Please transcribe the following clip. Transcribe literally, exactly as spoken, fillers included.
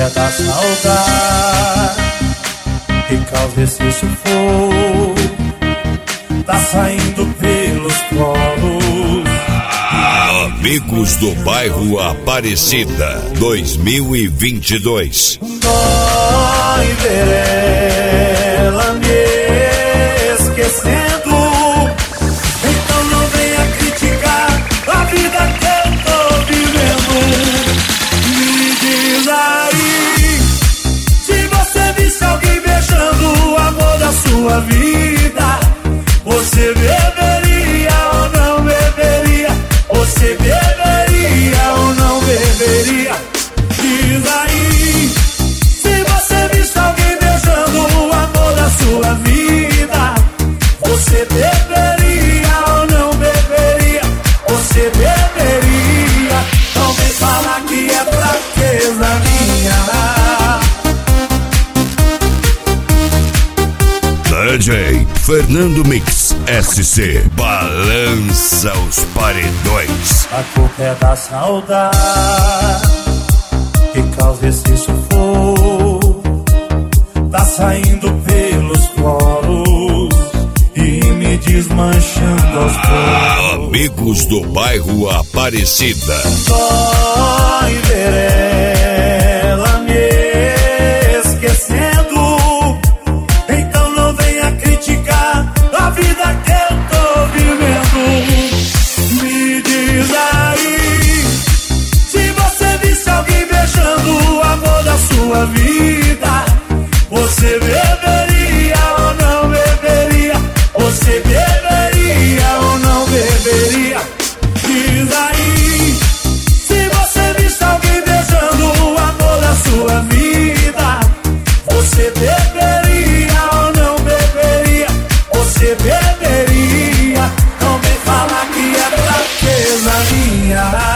é da saudade que causa esse sufoco, tá saindo pelos poros. Amigos do Bairro Aparecida dois mil e vinte e dois. Dói ver ela me esquecendo, então não venha criticar a vida que eu tô vivendo. Me diz aí, se você visse alguém beijando o amor da sua vida, você beberia ou não beberia? Você beberia ou não beberia? Diz aí, se você visse alguém beijando o amor da sua vida, você beberia ou não beberia? Você beberia? Não vem falar que é fraqueza minha. D J Fernando Mix S C balança os paredões. A culpa é da saudade que causa esse sufoco, tá saindo pelos poros e me desmanchando aos poucos. Amigos do Bairro Aparecida. Dói ver ela me esquecendo, então não venha criticar a vida que eu tô vivendo. Me diz aí, se você visse alguém beijando o amor da sua vida, você beberia ou não beberia? Você beberia ou não beberia? Diz aí, se você visse alguém beijando o amor da sua vida, você beberia ou não beberia? Você beberia? Não vem falar que é fraqueza minha.